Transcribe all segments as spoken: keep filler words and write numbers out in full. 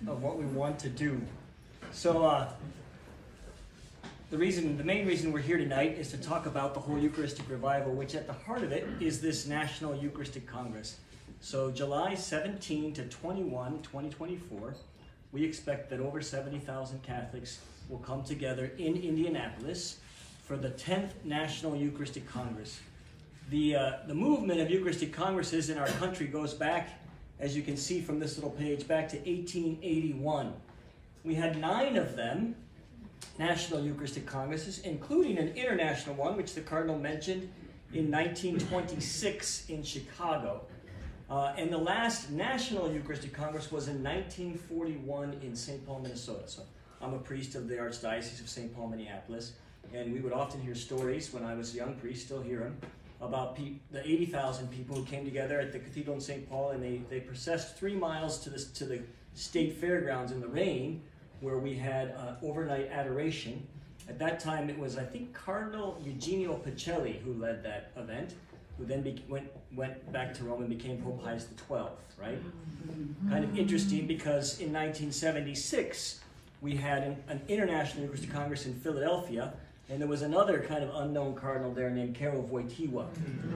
of what we want to do. So uh, the reason, the main reason we're here tonight is to talk about the whole Eucharistic revival, which at the heart of it is this National Eucharistic Congress. So July seventeenth to twenty-first, twenty twenty-four, we expect that over seventy thousand Catholics will come together in Indianapolis for the tenth National Eucharistic Congress. The, uh, the movement of Eucharistic Congresses in our country goes back, as you can see from this little page, back to eighteen eighty-one. We had nine of them, National Eucharistic Congresses, including an international one, which the Cardinal mentioned in nineteen twenty-six in Chicago. Uh, and the last National Eucharistic Congress was in nineteen forty-one in Saint Paul, Minnesota. So I'm a priest of the Archdiocese of Saint Paul, Minneapolis, and we would often hear stories when I was a young priest, still hear them, about pe the eighty thousand people who came together at the Cathedral in Saint Paul, and they, they processed three miles to, this, to the state fairgrounds in the rain, where we had uh, overnight adoration. At that time, it was, I think, Cardinal Eugenio Pacelli who led that event, who then be went, went back to Rome and became Pope Pius the twelfth, right? Kind of interesting, because in nineteen seventy-six, we had an, an International Eucharistic Congress in Philadelphia, and there was another kind of unknown cardinal there named Karol Wojtyła,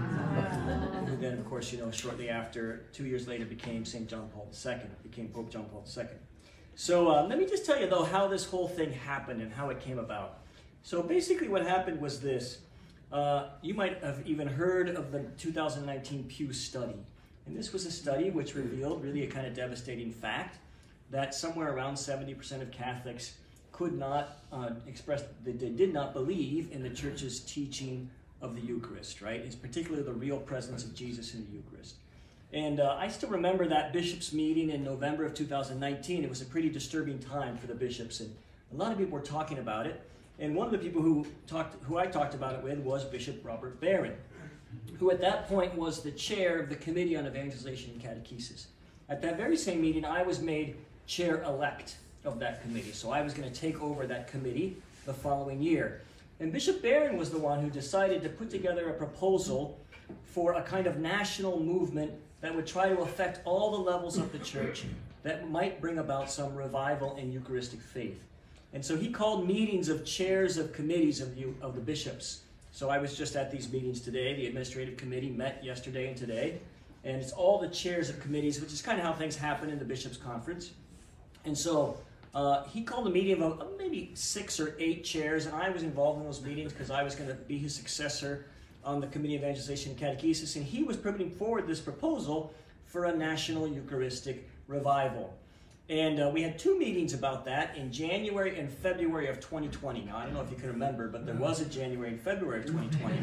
who then, of course, you know, shortly after, two years later, became Saint John Paul the second, became Pope John Paul the second. So uh, let me just tell you, though, how this whole thing happened and how it came about. So basically what happened was this. Uh, you might have even heard of the two thousand nineteen Pew study. And this was a study which revealed really a kind of devastating fact that somewhere around seventy percent of Catholics could not uh, express, they did not believe in the Church's teaching of the Eucharist, right? It's particularly the real presence of Jesus in the Eucharist. And uh, I still remember that bishops' meeting in November of two thousand nineteen. It was a pretty disturbing time for the bishops, and a lot of people were talking about it. And one of the people who talked, who I talked about it with, was Bishop Robert Barron, who at that point was the chair of the Committee on Evangelization and Catechesis. At that very same meeting, I was made chair-elect of that committee, so I was going to take over that committee the following year. And Bishop Barron was the one who decided to put together a proposal for a kind of national movement that would try to affect all the levels of the Church that might bring about some revival in Eucharistic faith. And so he called meetings of chairs of committees of the, of the bishops. So I was just at these meetings today. The administrative committee met yesterday and today. And it's all the chairs of committees, which is kind of how things happen in the bishops' conference. And so uh, he called a meeting of uh, maybe six or eight chairs, and I was involved in those meetings because I was going to be his successor on the Committee of Evangelization and Catechesis, and he was putting forward this proposal for a national Eucharistic revival. And uh, we had two meetings about that in January and February of twenty twenty. Now, I don't know if you can remember, but there was a January and February of twenty twenty.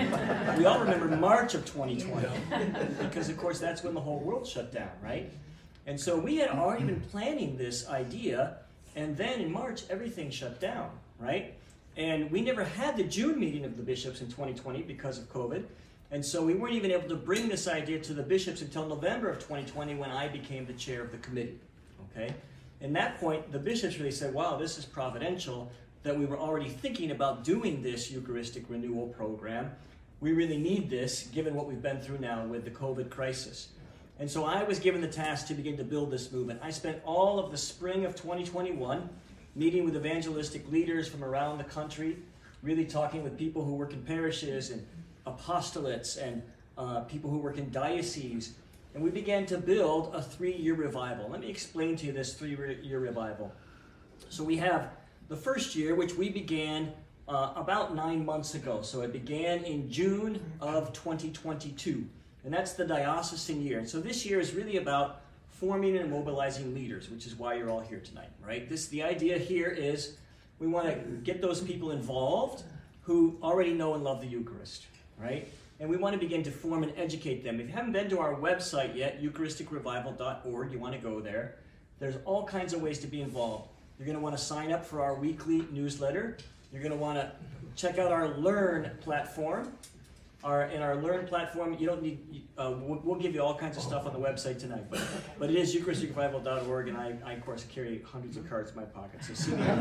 We all remember March of twenty twenty, because, of course, that's when the whole world shut down, right? And so we had already been planning this idea, and then in March, everything shut down, right? And we never had the June meeting of the bishops in twenty twenty because of COVID. And so we weren't even able to bring this idea to the bishops until November of twenty twenty, when I became the chair of the committee, okay? And at that point, the bishops really said, wow, this is providential that we were already thinking about doing this Eucharistic renewal program. We really need this, given what we've been through now with the COVID crisis. And so I was given the task to begin to build this movement. I spent all of the spring of twenty twenty-one meeting with evangelistic leaders from around the country, really talking with people who work in parishes and apostolates and uh, people who work in dioceses. And we began to build a three-year revival. Let me explain to you this three-year revival. So we have the first year, which we began uh, about nine months ago. So it began in June of twenty twenty-two. And that's the diocesan year. And so this year is really about forming and mobilizing leaders, which is why you're all here tonight, right? This, the idea here is we want to get those people involved who already know and love the Eucharist, right? And we want to begin to form and educate them. If you haven't been to our website yet, eucharistic revival dot org, you want to go there. There's all kinds of ways to be involved. You're going to want to sign up for our weekly newsletter. You're going to want to check out our Learn platform. Our, in our Learn platform, you don't need, uh, we'll, we'll give you all kinds of stuff on the website tonight, but, but it is eucharistic revival dot org, and I, I, of course, carry hundreds of cards in my pocket, so see me on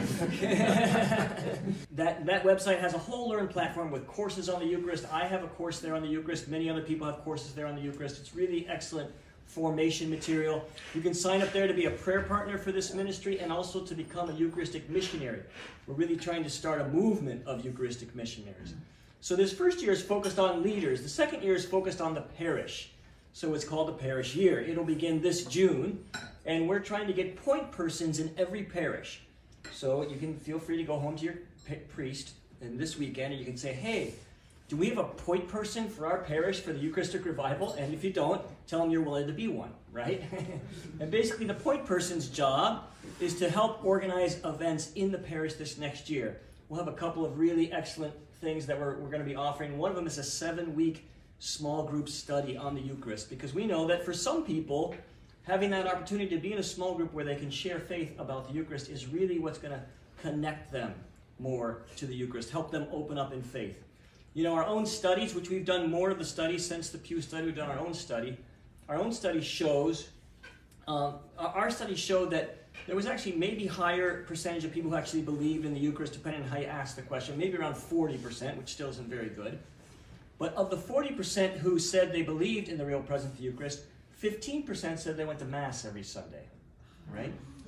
that. That website has a whole Learn platform with courses on the Eucharist. I have a course there on the Eucharist. Many other people have courses there on the Eucharist. It's really excellent formation material. You can sign up there to be a prayer partner for this ministry and also to become a Eucharistic missionary. We're really trying to start a movement of Eucharistic missionaries. So this first year is focused on leaders. The second year is focused on the parish. So it's called the parish year. It'll begin this June, and we're trying to get point persons in every parish. So you can feel free to go home to your priest and this weekend, and you can say, hey, do we have a point person for our parish for the Eucharistic revival? And if you don't, tell them you're willing to be one, right? And basically the point person's job is to help organize events in the parish this next year. We'll have a couple of really excellent things that we're, we're going to be offering. One of them is a seven-week small group study on the Eucharist, because we know that for some people, having that opportunity to be in a small group where they can share faith about the Eucharist is really what's going to connect them more to the Eucharist, help them open up in faith. You know, our own studies, which we've done more of the studies since the Pew study, we've done our own study. Our own study shows, um, our study showed that there was actually maybe higher percentage of people who actually believed in the Eucharist, depending on how you ask the question, maybe around forty percent, which still isn't very good. But of the forty percent who said they believed in the real presence of the Eucharist, fifteen percent said they went to Mass every Sunday, right?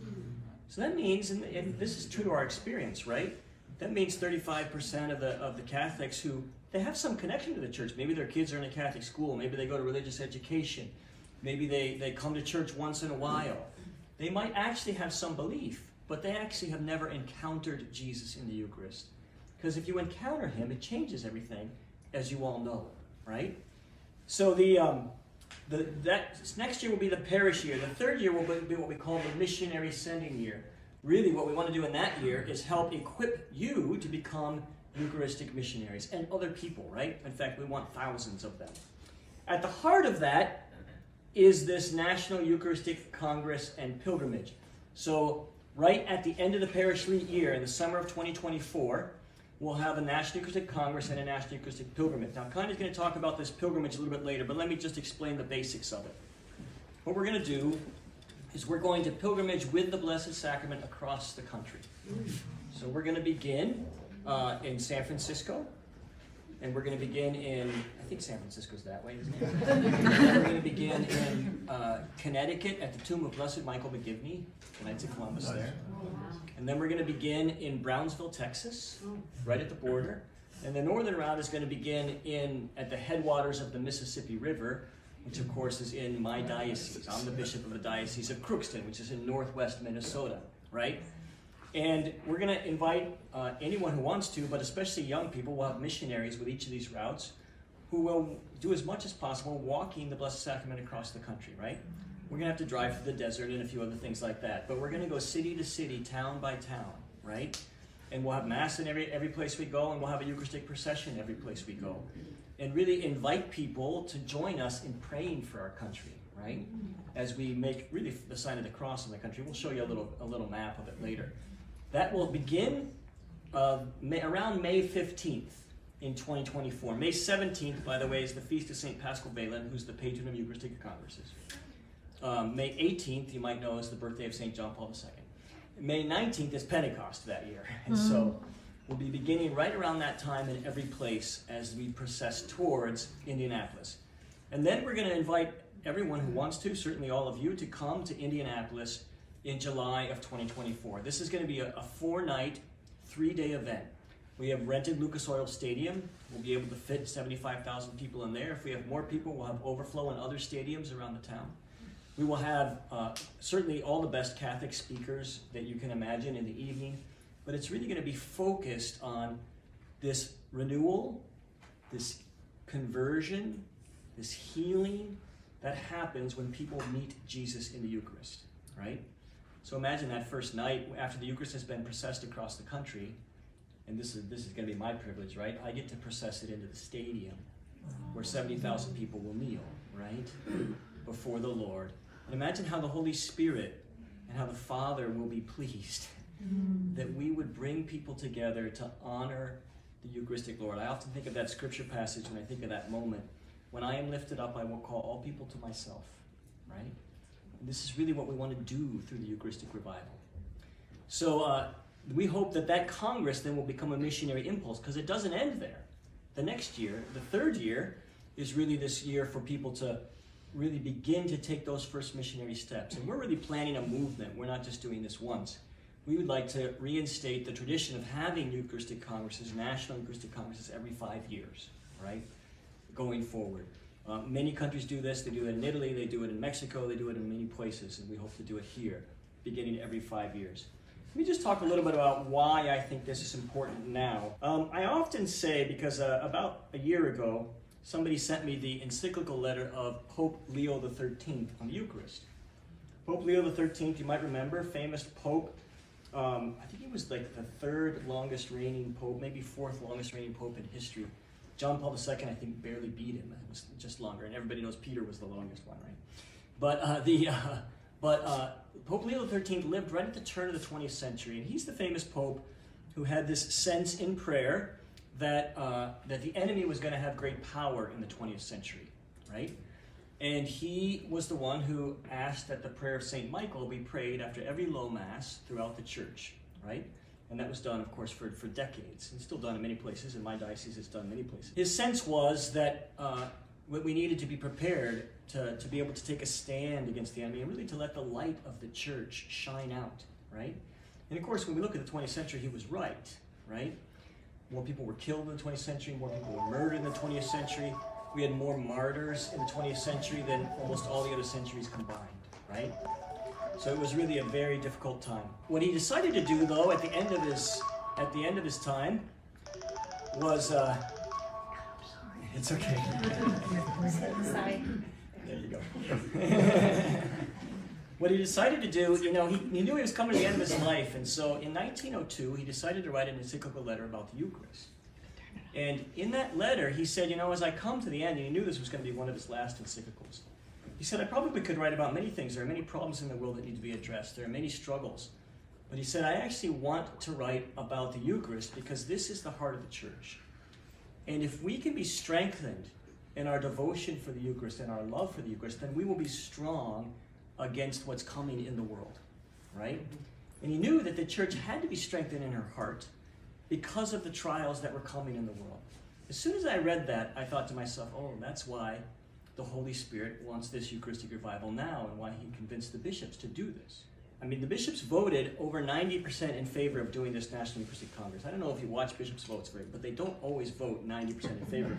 So that means, and, and this is true to our experience, right? That means thirty-five percent of the of the Catholics who, they have some connection to the church. Maybe their kids are in a Catholic school. Maybe they go to religious education. Maybe they, they come to church once in a while. They might actually have some belief, but they actually have never encountered Jesus in the Eucharist. Because if you encounter him, it changes everything, as you all know, right? So the, um, the that next year will be the parish year. The third year will be what we call the missionary sending year. Really, what we want to do in that year is help equip you to become Eucharistic missionaries and other people, right? In fact, we want thousands of them. At the heart of that is this National Eucharistic Congress and Pilgrimage. So right at the end of the parish year, in the summer of twenty twenty-four, we'll have a National Eucharistic Congress and a National Eucharistic Pilgrimage. Now, Connie's going to talk about this pilgrimage a little bit later, but let me just explain the basics of it. What we're going to do is we're going to pilgrimage with the Blessed Sacrament across the country. So we're going to begin uh, in San Francisco, and we're going to begin in, I think San Francisco's that way, isn't it? And then we're going to begin in uh, Connecticut at the tomb of Blessed Michael McGivney, Knights of Columbus there. And then we're going to begin in Brownsville, Texas, right at the border. And the northern route is going to begin in at the headwaters of the Mississippi River, which of course is in my diocese. I'm the bishop of the Diocese of Crookston, which is in northwest Minnesota, right? And we're going to invite uh, anyone who wants to, but especially young people. We'll have missionaries with each of these routes who will do as much as possible walking the Blessed Sacrament across the country, right? We're going to have to drive through the desert and a few other things like that. But we're going to go city to city, town by town, right? And we'll have Mass in every, every place we go, and we'll have a Eucharistic procession every place we go. And really invite people to join us in praying for our country, right? As we make really the sign of the cross in the country. We'll show you a little a little map of it later. That will begin uh, May, around May fifteenth in twenty twenty-four. May seventeenth, by the way, is the feast of Saint Paschal Valen, who's the patron of Eucharistic Congresses. Um, May eighteenth, you might know, is the birthday of Saint John Paul the Second. May nineteenth is Pentecost that year. And mm-hmm. so we'll be beginning right around that time in every place as we process towards Indianapolis. And then we're going to invite everyone who wants to, certainly all of you, to come to Indianapolis in July of twenty twenty-four. This is going to be a, a four-night, three-day event. We have rented Lucas Oil Stadium. We'll be able to fit seventy-five thousand people in there. If we have more people, we'll have overflow in other stadiums around the town. We will have uh, certainly all the best Catholic speakers that you can imagine in the evening, but it's really going to be focused on this renewal, this conversion, this healing that happens when people meet Jesus in the Eucharist, right? So imagine that first night after the Eucharist has been processed across the country, and this is this is going to be my privilege, right? I get to process it into the stadium where seventy thousand people will kneel, right, before the Lord. And imagine how the Holy Spirit and how the Father will be pleased that we would bring people together to honor the Eucharistic Lord. I often think of that scripture passage when I think of that moment. When I am lifted up, I will call all people to myself, right? And this is really what we want to do through the Eucharistic revival. So uh, we hope that that Congress then will become a missionary impulse, because it doesn't end there. The next year, the third year, is really this year for people to really begin to take those first missionary steps. And we're really planning a movement. We're not just doing this once. We would like to reinstate the tradition of having Eucharistic Congresses, national Eucharistic Congresses, every five years, right, going forward. Uh, many countries do this. They do it in Italy, they do it in Mexico, they do it in many places, and we hope to do it here, beginning every five years. Let me just talk a little bit about why I think this is important now. Um, I often say, because uh, about a year ago, somebody sent me the encyclical letter of Pope Leo the thirteenth on the Eucharist. Pope Leo the thirteenth, you might remember, famous Pope. Um, I think he was like the third longest reigning Pope, maybe fourth longest reigning Pope in history. John Paul the Second, I think, barely beat him. It was just longer, and everybody knows Peter was the longest one, right? But uh, the uh, but uh, Pope Leo the thirteenth lived right at the turn of the twentieth century, and he's the famous Pope who had this sense in prayer that uh, that the enemy was going to have great power in the twentieth century, right? And he was the one who asked that the prayer of Saint Michael be prayed after every low mass throughout the church, right? And that was done, of course, for, for decades. It's still done in many places. In my diocese, it's done in many places. His sense was that uh, we needed to be prepared to, to be able to take a stand against the enemy and really to let the light of the church shine out, right? And of course, when we look at the twentieth century, he was right, right? More people were killed in the twentieth century, more people were murdered in the twentieth century. We had more martyrs in the twentieth century than almost all the other centuries combined, right? So it was really a very difficult time. What he decided to do, though, at the end of his at the end of his time, was uh, it's okay. Sorry. There you go. What he decided to do, you know, he, he knew he was coming to the end of his life, and so in nineteen oh two, he decided to write an encyclical letter about the Eucharist. And in that letter, he said, you know, as I come to the end, and he knew this was going to be one of his last encyclicals, he said, I probably could write about many things. There are many problems in the world that need to be addressed. There are many struggles. But he said, I actually want to write about the Eucharist because this is the heart of the church. And if we can be strengthened in our devotion for the Eucharist and our love for the Eucharist, then we will be strong against what's coming in the world, right? And he knew that the church had to be strengthened in her heart because of the trials that were coming in the world. As soon as I read that, I thought to myself, oh, that's why the Holy Spirit wants this Eucharistic revival now and why he convinced the bishops to do this. I mean, the bishops voted over ninety percent in favor of doing this National Eucharistic Congress. I don't know if you watch bishops' votes very, but they don't always vote ninety percent in favor of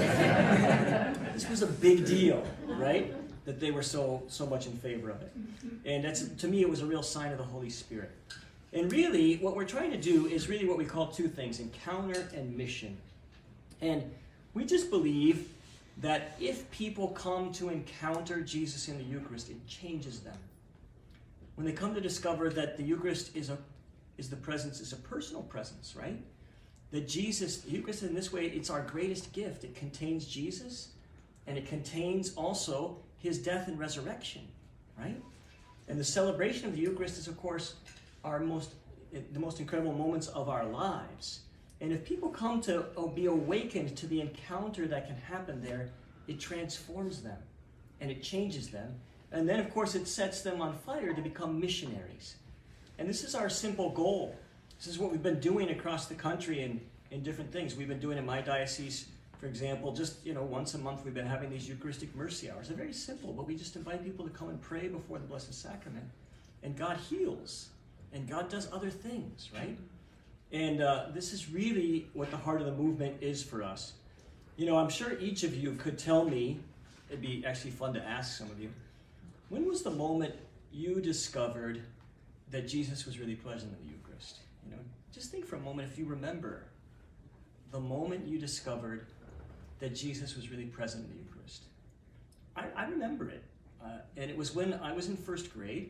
it. This was a big deal, right? That they were so so much in favor of it. And that's, to me, it was a real sign of the Holy Spirit. And really, what we're trying to do is really what we call two things, encounter and mission. And we just believe that if people come to encounter Jesus in the Eucharist, it changes them. When they come to discover that the Eucharist is a is the presence, is a personal presence, right? That Jesus, the Eucharist in this way, it's our greatest gift. It contains Jesus, and it contains also his death and resurrection, right? And the celebration of the Eucharist is, of course, our most the most incredible moments of our lives. And if people come to be awakened to the encounter that can happen there, it transforms them and it changes them. And then, of course, it sets them on fire to become missionaries. And this is our simple goal. This is what we've been doing across the country in, in different things. We've been doing in my diocese, for example, just, you know, once a month we've been having these Eucharistic mercy hours. They're very simple, but we just invite people to come and pray before the Blessed Sacrament. And God heals. And God does other things, right? And uh, this is really what the heart of the movement is for us. You know, I'm sure each of you could tell me, it'd be actually fun to ask some of you, when was the moment you discovered that Jesus was really present in the Eucharist? You know, just think for a moment if you remember the moment you discovered that Jesus was really present in the Eucharist. I, I remember it. Uh, and it was when I was in first grade.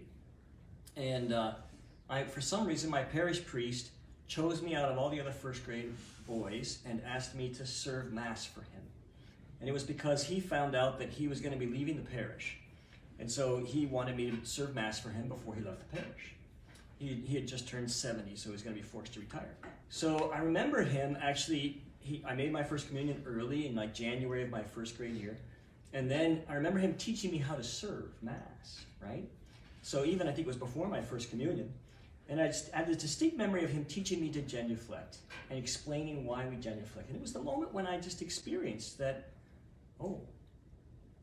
And uh, I, for some reason, my parish priest chose me out of all the other first grade boys and asked me to serve Mass for him. And it was because he found out that he was going to be leaving the parish. And so he wanted me to serve Mass for him before he left the parish. He, he had just turned seventy, so he was going to be forced to retire. So I remember him actually, he, I made my first communion early in like January of my first grade year. And then I remember him teaching me how to serve Mass, right? So even I think it was before my first communion. And I, just, I had this distinct memory of him teaching me to genuflect and explaining why we genuflect. And it was the moment when I just experienced that, oh,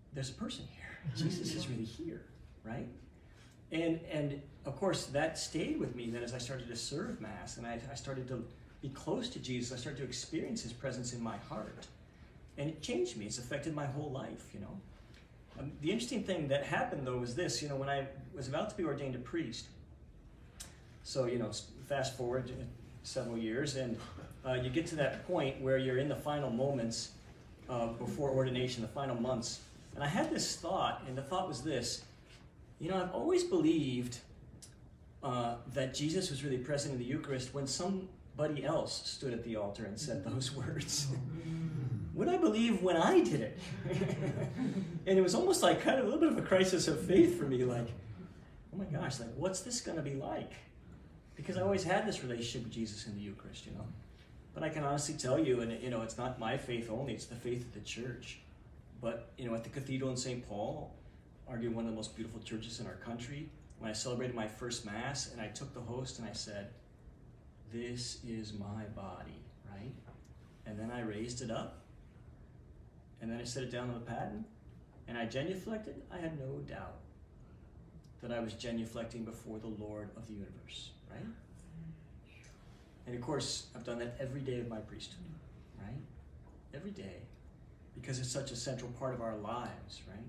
there's a person here. Jesus is really here, right? And and of course that stayed with me then as I started to serve Mass and I, I started to be close to Jesus. I started to experience his presence in my heart. And it changed me. It's affected my whole life, you know. Um, the interesting thing that happened though was this, you know, when I was about to be ordained a priest, so, you know, fast forward several years and uh, you get to that point where you're in the final moments uh, before ordination, the final months. And I had this thought, and the thought was this, you know, I've always believed uh, that Jesus was really present in the Eucharist when somebody else stood at the altar and said those words. Would I believe when I did it? And it was almost like kind of a little bit of a crisis of faith for me, like, oh my gosh, like what's this going to be like? Because I always had this relationship with Jesus in the Eucharist, you know. But I can honestly tell you, and you know, it's not my faith only, it's the faith of the church. But, you know, at the cathedral in Saint Paul, arguably one of the most beautiful churches in our country, when I celebrated my first Mass and I took the host and I said, this is my body, right? And then I raised it up, and then I set it down on the paten, and I genuflected. I had no doubt that I was genuflecting before the Lord of the universe, right? And of course, I've done that every day of my priesthood, right? Every day, because it's such a central part of our lives, right?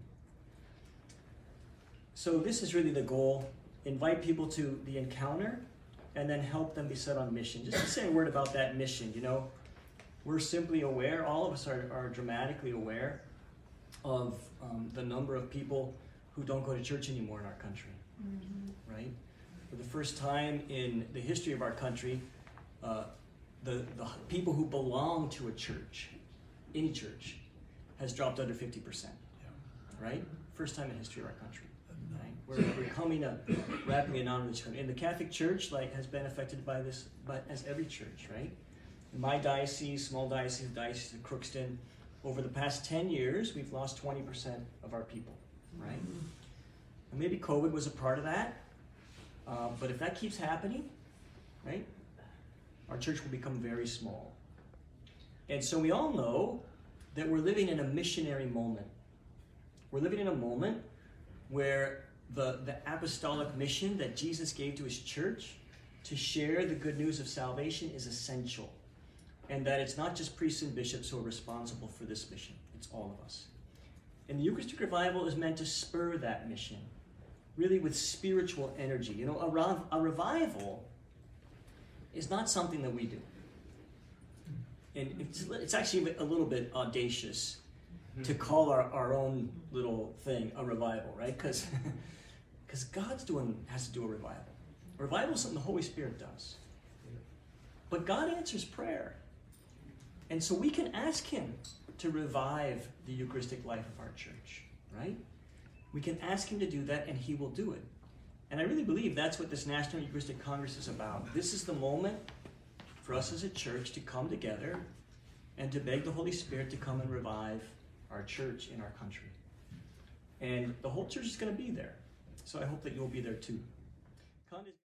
So this is really the goal. Invite people to the encounter and then help them be set on mission. Just to say a word about that mission, you know, we're simply aware, all of us are, are dramatically aware of um, the number of people who don't go to church anymore in our country, mm-hmm. right? For the first time in the history of our country, uh, the, the people who belong to a church, any church, has dropped under fifty percent, yeah. right? First time in history of our country. Right? We're, we're becoming a rapidly non-religious country. And the Catholic Church like has been affected by this, but as every church, right? In my diocese, small diocese, diocese of Crookston, over the past ten years, we've lost twenty percent of our people, right? And maybe COVID was a part of that, uh, but if that keeps happening, right, our church will become very small. And so we all know that we're living in a missionary moment. We're living in a moment where the, the apostolic mission that Jesus gave to his church to share the good news of salvation is essential. And that it's not just priests and bishops who are responsible for this mission. It's all of us. And the Eucharistic Revival is meant to spur that mission, really with spiritual energy. You know, a, rev- a revival is not something that we do. And it's, it's actually a little bit audacious to call our, our own little thing a revival, right? Because because God's doing has to do a revival. A revival is something the Holy Spirit does. But God answers prayer. And so we can ask him to revive the Eucharistic life of our church, right? We can ask him to do that and he will do it. And I really believe that's what this National Eucharistic Congress is about. This is the moment for us as a church to come together and to beg the Holy Spirit to come and revive our church in our country. And the whole church is going to be there. So I hope that you'll be there too.